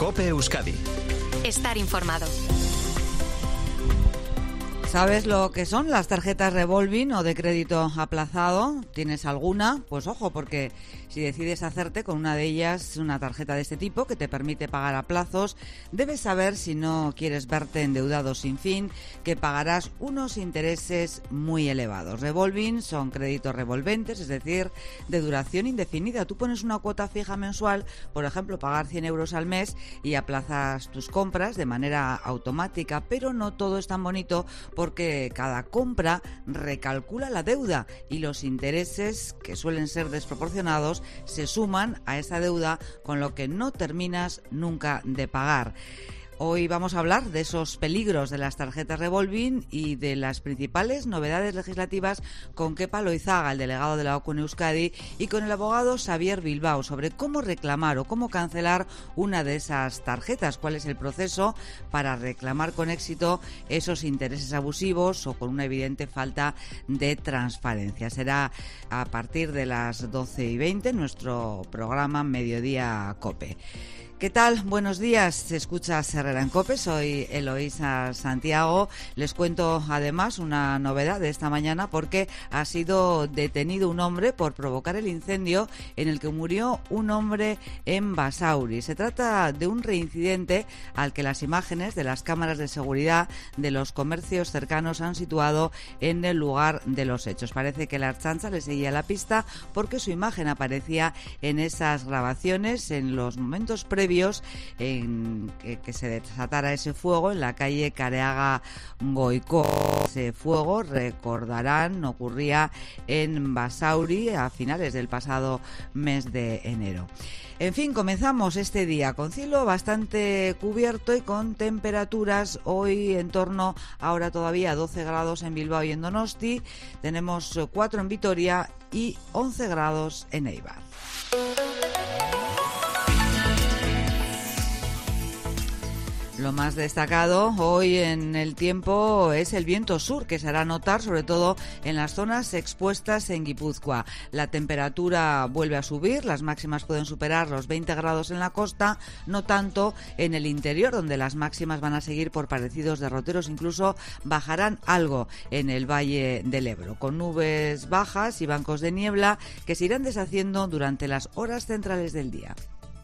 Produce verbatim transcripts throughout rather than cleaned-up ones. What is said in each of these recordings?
COPE Euskadi. Estar informado. ¿Sabes lo que son las tarjetas revolving o de crédito aplazado? ¿Tienes alguna? Pues ojo, porque si decides hacerte con una de ellas, una tarjeta de este tipo que te permite pagar a plazos, debes saber, si no quieres verte endeudado sin fin, que pagarás unos intereses muy elevados. Revolving son créditos revolventes, es decir, de duración indefinida. Tú pones una cuota fija mensual, por ejemplo, pagar cien euros al mes y aplazas tus compras de manera automática, pero no todo es tan bonito porque cada compra recalcula la deuda y los intereses, que suelen ser desproporcionados, se suman a esa deuda, con lo que no terminas nunca de pagar. Hoy vamos a hablar de esos peligros de las tarjetas revolving y de las principales novedades legislativas con Kepa Loizaga, el delegado de la O C U en Euskadi, y con el abogado Xavier Bilbao, sobre cómo reclamar o cómo cancelar una de esas tarjetas, cuál es el proceso para reclamar con éxito esos intereses abusivos o con una evidente falta de transparencia. Será a partir de las doce y veinte en nuestro programa Mediodía COPE. ¿Qué tal? Buenos días. Escuchas Herrera en COPE. Soy Eloísa Santiago. Les cuento además una novedad de esta mañana, porque ha sido detenido un hombre por provocar el incendio en el que murió un hombre en Basauri. Se trata de un reincidente al que las imágenes de las cámaras de seguridad de los comercios cercanos han situado en el lugar de los hechos. Parece que la Ertzaintza le seguía la pista porque su imagen aparecía en esas grabaciones en los momentos previos en que, que se desatara ese fuego en la calle Careaga Goiko. Ese fuego, recordarán, ocurría en Basauri a finales del pasado mes de enero. En fin, comenzamos este día con cielo bastante cubierto y con temperaturas hoy en torno ahora todavía a doce grados en Bilbao y en Donosti. Tenemos cuatro en Vitoria y once grados en Eibar. Lo más destacado hoy en el tiempo es el viento sur, que se hará notar sobre todo en las zonas expuestas en Guipúzcoa. La temperatura vuelve a subir, las máximas pueden superar los veinte grados en la costa, no tanto en el interior, donde las máximas van a seguir por parecidos derroteros, incluso bajarán algo en el Valle del Ebro, con nubes bajas y bancos de niebla que se irán deshaciendo durante las horas centrales del día.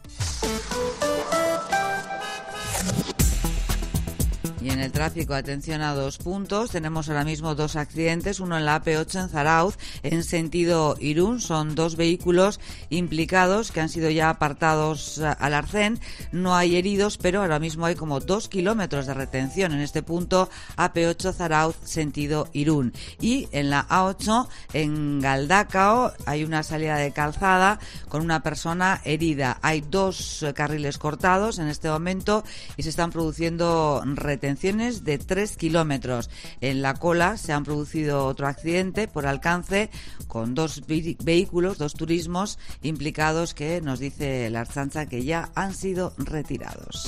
Y en el tráfico, atención a dos puntos. Tenemos ahora mismo dos accidentes, uno en la A P ocho en Zarauz, en sentido Irún. Son dos vehículos implicados que han sido ya apartados al arcén. No hay heridos, pero ahora mismo hay como dos kilómetros de retención en este punto, A P ocho Zarauz, sentido Irún. Y en la A ocho en Galdacao hay una salida de calzada con una persona herida. Hay dos carriles cortados en este momento y se están produciendo retenciones de tres kilómetros. En La Cola se han producido otro accidente por alcance con dos vi- vehículos, dos turismos implicados, que nos dice la Ertzaintza que ya han sido retirados.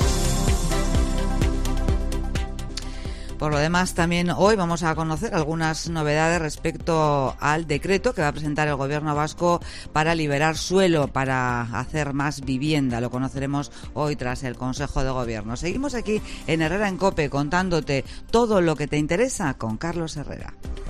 Por lo demás, también hoy vamos a conocer algunas novedades respecto al decreto que va a presentar el Gobierno vasco para liberar suelo para hacer más vivienda. Lo conoceremos hoy tras el Consejo de Gobierno. Seguimos aquí en Herrera en COPE contándote todo lo que te interesa con Carlos Herrera.